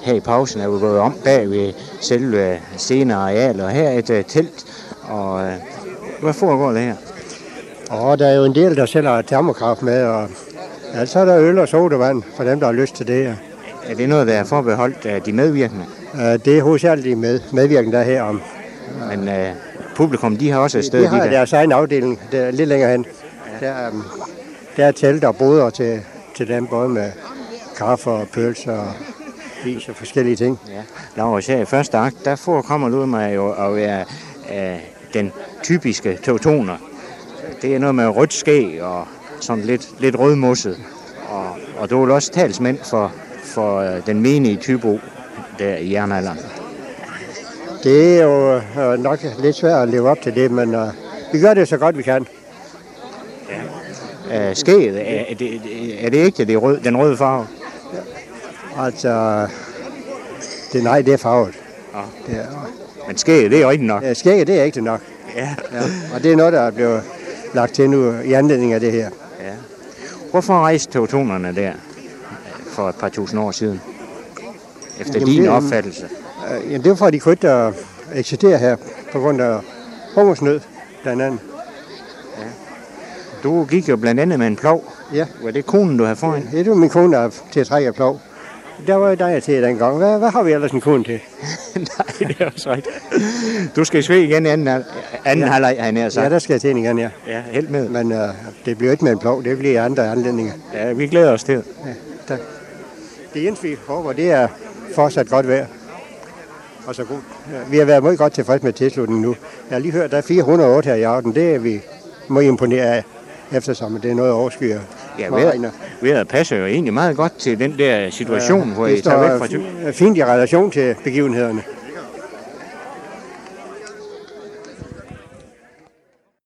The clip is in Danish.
her i pausen er vi gået om bag ved selve scenearealet, og her er et telt, og hvad foregår det her? Og der er jo en del, der sælger termokraft med, og så er der øl og sodavand for dem, der har lyst til det her. Er det noget, der er forbeholdt af de medvirkende? Det er hovedsageligt medvirkende der her om. Men publikum, de har også et sted. De har deres egen afdeling, der lidt længere hen. Der er telt og boder til dem, både med kaffe og pølser og is og forskellige ting. Ja. Laurits, her i første akt, der forekommer du mig jo at være den typiske teutoner. Det er noget med rødt skæg og sådan lidt rødmosset. Og du er også talsmænd for den menige typo der i jernalderen. Det er jo nok lidt svært at leve op til det, men vi gør det så godt vi kan. Ja. Skæget, er det ikke den røde farve? Ja. Altså, nej, det er farvet. Ja. Det er, men skæget, det er rigtigt nok? Ja, skæget, det er ikke nok. Ja. Og det er noget, der er blevet lagt til nu i anledning af det her. Ja. Hvorfor rejste teutonerne der for et par tusind år siden? Efter din opfattelse? Jamen, det var for, at de kunne ikke eksistere her på grund af hungersnød, blandt andet. Ja. Du gik jo blandt andet med en plov. Ja. Var det konen, du havde foran? Ja, det var min kone, der til at trække plov. Der var jo dig til dengang. Hvad har vi ellers en kone til? Nej, det er også rigtigt. Du skal svige igen i anden halvleg, har jeg nær sagt. Ja, der skal jeg til igen, ja. Ja, helt med. Men det bliver ikke med en plov, det bliver andre anledninger. Ja, vi glæder os til. Ja, tak. Det eneste, vi håber, det er fortsat godt vejr. Og så god. Vi har været meget godt tilfreds med tilslutningen nu. Jeg har lige hørt, der er 408 her i aften. Det er vi meget imponeret af, eftersom det er noget overskyer. Ja, vejret passer jo egentlig meget godt til den der situation, hvor I tager væk fra fint i relation til begivenhederne.